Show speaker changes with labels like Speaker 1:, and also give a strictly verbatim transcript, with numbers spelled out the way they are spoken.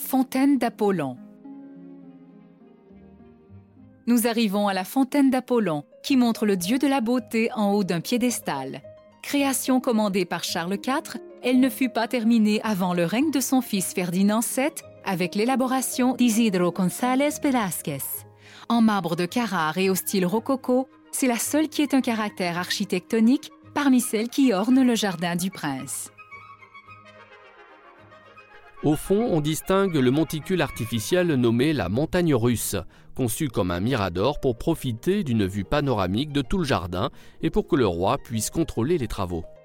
Speaker 1: fontaine d'Apollon. Nous arrivons à la fontaine d'Apollon, qui montre le dieu de la beauté en haut d'un piédestal. Création commandée par Charles quatre, elle ne fut pas terminée avant le règne de son fils Ferdinand sept, avec l'élaboration d'Isidro González Velázquez. En marbre de Carrare et au style rococo, c'est la seule qui ait un caractère architectonique parmi celles qui ornent le jardin du prince.
Speaker 2: Au fond, on distingue le monticule artificiel nommé la montagne russe, conçu comme un mirador pour profiter d'une vue panoramique de tout le jardin et pour que le roi puisse contrôler les travaux.